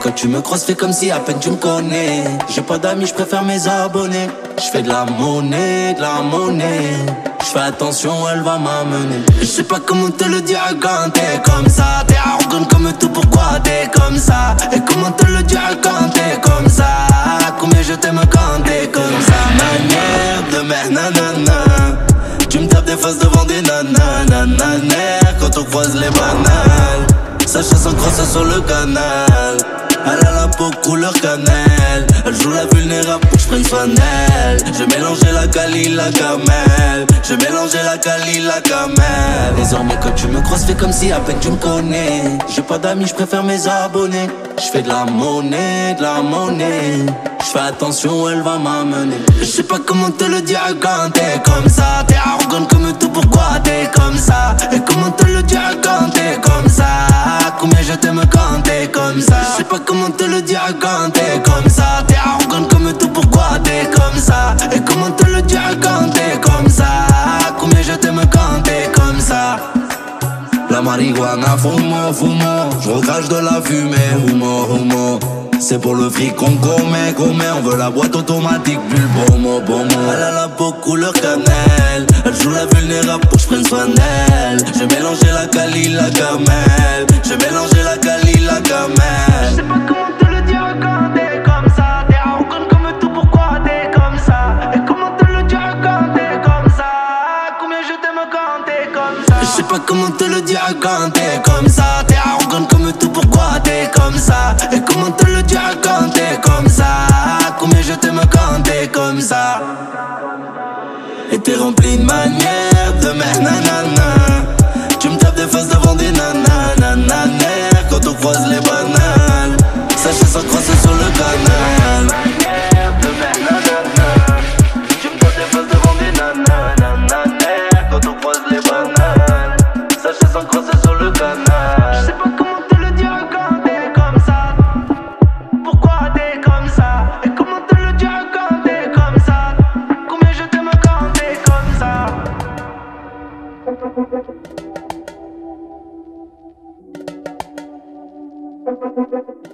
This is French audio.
quand tu me croises, fais comme si à peine tu me connais. J'ai pas d'amis, je préfère mes abonnés. Je fais de la monnaie, de la monnaie. Je fais attention, elle va m'amener. Je sais pas comment te le dire quand t'es comme ça. T'es arrogante comme tout, pourquoi t'es comme ça? Et comment te le dire quand t'es comme ça? Combien je t'aime quand t'es comme ça? Manière de me nanana. Tu me tapes des faces devant des nanana. Quand on croise les banales, sa chanson crosse sur le canal. Elle a la peau couleur cannelle. Elle joue la vulnérable pour que je prenne soin d'elle. J'ai mélangé la Cali, la camel. J'ai mélangé la Cali, la camel. Désormais quand tu me croises, fais comme si à peine tu me connais. J'ai pas d'amis, je préfère mes abonnés. Je fais de la monnaie, de la monnaie. Je fais attention, elle va m'amener. Je sais pas comment te le dire quand t'es comme ça. T'es arrogante comme tout, pourquoi t'es comme ça? Et comment te le dire quand t'es comme ça? Combien je t'aime quand t'es comme ça? Je sais pas comment te le dire quand t'es comme ça. T'es arrogante comme tout, pourquoi t'es comme ça? Et comment te le dire quand t'es comme ça? Combien je t'aime quand t'es comme ça? La marijuana, fumo, fumo. Je recrache de la fumée, humo, humo. C'est pour le fric qu'on commet. On veut la boîte automatique, plus le bon mot. Elle a la peau couleur cannelle. Elle joue la vulnérable pour que je prenne soin d'elle. J'ai mélangé la Cali, la camel. J'ai mélangé la Cali, la camel. Je sais pas comment te le dire quand t'es comme ça. T'es arrogante comme tout, pourquoi t'es comme ça? Et comment te le dire quand t'es comme ça? Combien je t'aime quand t'es comme ça? Je sais pas comment te le dire quand t'es comme ça. T'es arrogante comme tout, pourquoi t'es comme ça? Et comment te le dire quand t'es comme ça? Combien je t'aime quand t'es comme ça? Et t'es rempli de manières, de merde, nanana. Tu me tapes des faces devant des nanana. Quand on croise les banales, sachez sans crosser sur le canal. De merde, nanana. Tu me tapes des faces devant des nanana. Quand on croise les banales, sachez sans crosser sur le canal. Je sais pas comment te le dire quand t'es comme ça. Pourquoi t'es comme ça? Et comment te le dire quand t'es comme ça? Combien je t'aime quand t'es comme ça?